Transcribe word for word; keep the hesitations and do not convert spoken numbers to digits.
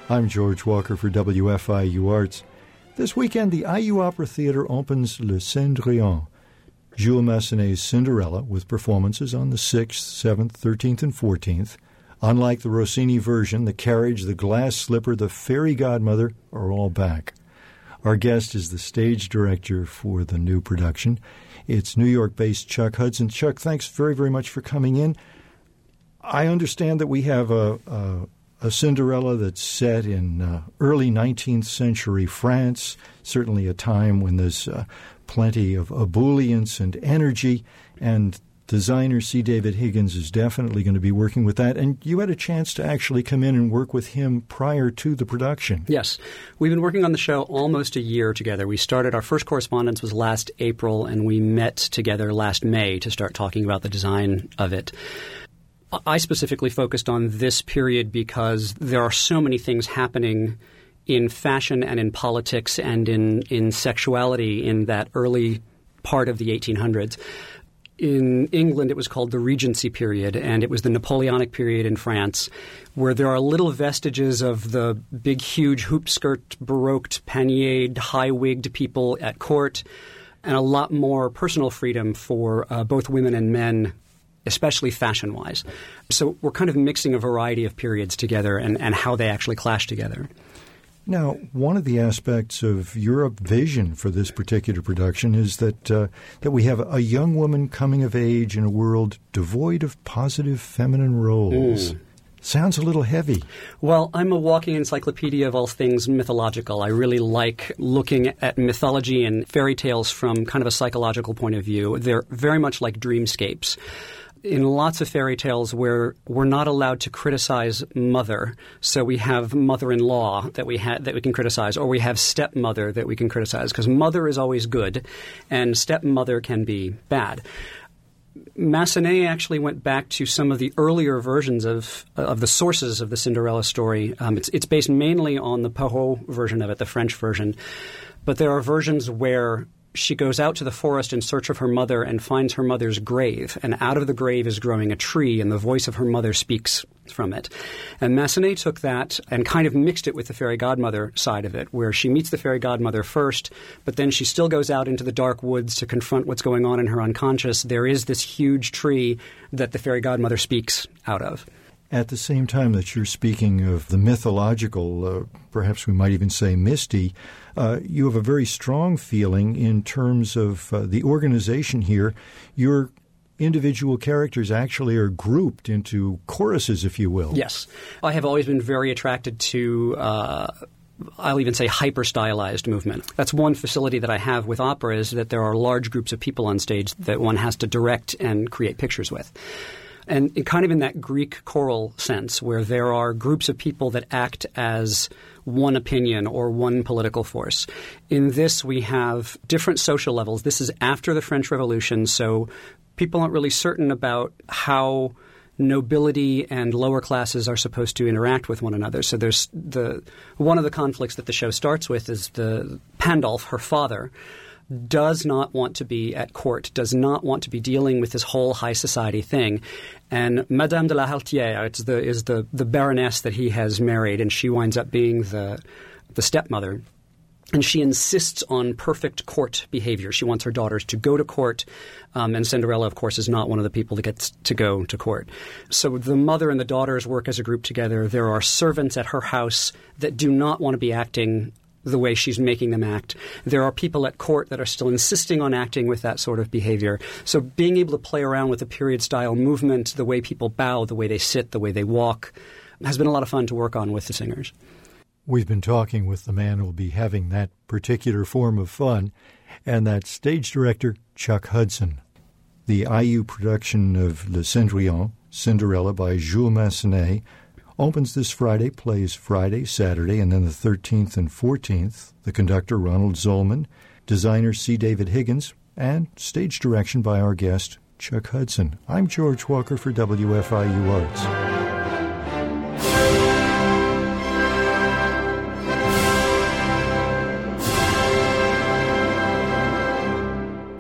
I'm George Walker for W F I U Arts. This weekend, the I U Opera Theatre opens Le Cendrillon, Jules Massenet's Cinderella, with performances on the sixth, seventh, thirteenth, and fourteenth. Unlike the Rossini version, the carriage, the glass slipper, the fairy godmother are all back. Our guest is the stage director for the new production. It's New York-based Chuck Hudson. Chuck, thanks very, very much for coming in. I understand that we have a, a, a Cinderella that's set in uh, early nineteenth century France, certainly a time when there's uh, plenty of ebullience and energy, and designer C. David Higgins is definitely going to be working with that. And you had a chance to actually come in and work with him prior to the production. Yes. We've been working on the show almost a year together. We started, our first correspondence was last April, and we met together last May to start talking about the design of it. I specifically focused on this period because there are so many things happening in fashion and in politics and in, in sexuality in that early part of the eighteen hundreds. In England, it was called the Regency period, and it was the Napoleonic period in France, where there are little vestiges of the big, huge hoop-skirt, baroqued, panniered, high-wigged people at court, and a lot more personal freedom for uh, both women and men, especially fashion-wise. So we're kind of mixing a variety of periods together and, and how they actually clash together. Now, one of the aspects of your vision for this particular production is that uh, that we have a young woman coming of age in a world devoid of positive feminine roles. Mm. Sounds a little heavy. Well, I'm a walking encyclopedia of all things mythological. I really like looking at mythology and fairy tales from kind of a psychological point of view. They're very much like dreamscapes. In lots of fairy tales where we're not allowed to criticize mother, so we have mother-in-law that we ha- that we can criticize, or we have stepmother that we can criticize, because mother is always good and stepmother can be bad. Massenet actually went back to some of the earlier versions of of the sources of the Cinderella story. Um, it's, it's based mainly on the Perrault version of it, the French version, but there are versions where she goes out to the forest in search of her mother and finds her mother's grave, and out of the grave is growing a tree, and the voice of her mother speaks from it. And Massenet took that and kind of mixed it with the fairy godmother side of it, where she meets the fairy godmother first, but then she still goes out into the dark woods to confront what's going on in her unconscious. There is this huge tree that the fairy godmother speaks out of. At the same time that you're speaking of the mythological, uh, perhaps we might even say misty, uh, you have a very strong feeling in terms of uh, the organization here. Your individual characters actually are grouped into choruses, if you will. Yes. I have always been very attracted to uh, I'll even say hyper-stylized movement. That's one facility that I have with opera, is that there are large groups of people on stage that one has to direct and create pictures with. And kind of in that Greek choral sense, where there are groups of people that act as one opinion or one political force. In this, we have different social levels. This is after the French Revolution, so people aren't really certain about how nobility and lower classes are supposed to interact with one another. So there's the one of the conflicts that the show starts with is the Pandolf, her father, does not want to be at court, does not want to be dealing with this whole high society thing. And Madame de la Haltière it's the, is the, the baroness that he has married, and she winds up being the the stepmother. And she insists on perfect court behavior. She wants her daughters to go to court, um, and Cinderella, of course, is not one of the people that gets to go to court. So the mother and the daughters work as a group together. There are servants at her house that do not want to be acting the way she's making them act. There are people at court that are still insisting on acting with that sort of behavior. So being able to play around with the period-style movement, the way people bow, the way they sit, the way they walk, has been a lot of fun to work on with the singers. We've been talking with the man who will be having that particular form of fun, and that's stage director Chuck Hudson. The I U production of Le Cendrillon, Cinderella by Jules Massenet, opens this Friday, plays Friday, Saturday, and then the thirteenth and fourteenth. The conductor, Ronald Zolman, designer C. David Higgins, and stage direction by our guest, Chuck Hudson. I'm George Walker for W F I U Arts.